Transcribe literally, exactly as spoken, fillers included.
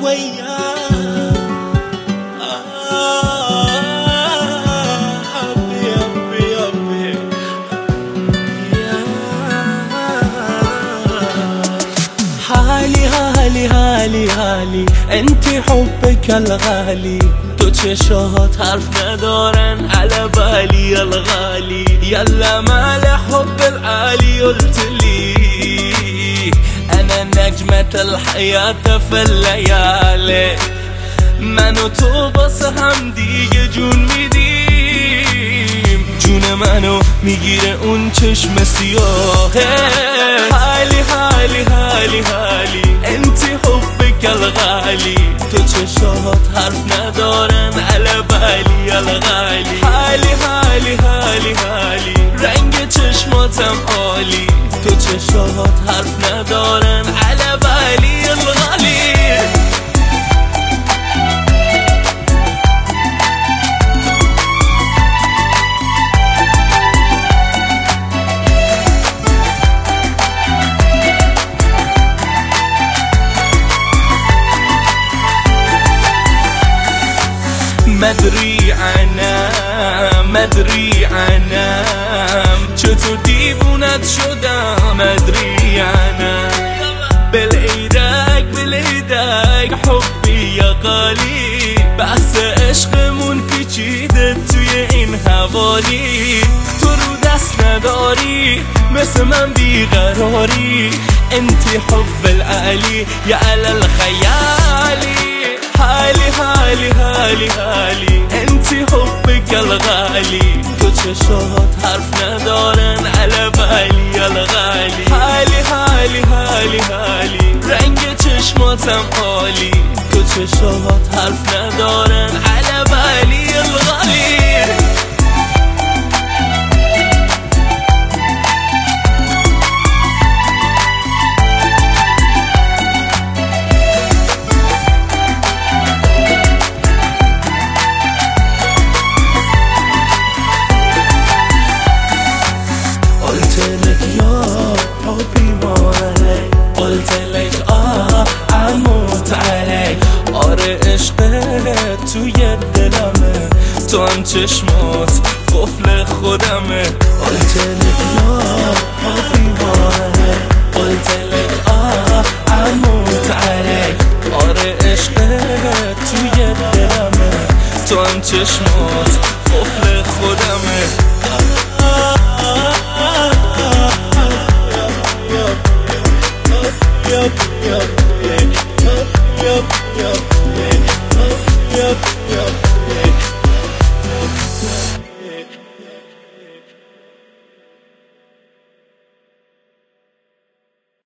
وياه حبي حبي حبي حالي حالي حالي حالي انتي حبك الغالي تو چشات حرف ندارن على بالي الغالي يلا مال حب العالي قلتلي انا نجمة الحياة في الليالي من و تو باسه هم دیگه جون میدیم جون منو میگیره اون چشم سیاهه حالی حالی حالی حالی انتی حبک الغالی تو چشات حرف ندارن على بالي الغالی حالی حالی حالی حالی رنگ چشماتم عالی تو چشات حرف ندارن على بالي الغالی مدری عنم مدری عنم چطور دیوونت شدم مدری عنم بالعیدک بالعیدک حبی یا غالی بحث عشقمون پیچیده توی این حوالی تو رو دست نداری مثل من بیقراری انتی حب العلی یا علی الخیالی حالی حالی حالی حالی انتی حبک الغالی تو چشات حرف ندارن على بالي الغالی حالی حالی حالی حالی رنگ چشماتم عالی تو چشات حرف ندارن على بالي الغالی قلت لك آه اموت عليك آره عشقت توی دلمه تو هم چشمات قفل خودمه قلت لك یا حبیبانه قلت لك آه اموت عليك آره عشقت توی دلمه تو هم چشمات قفل خودمه Yup, yup, yup, yup, yup, yup.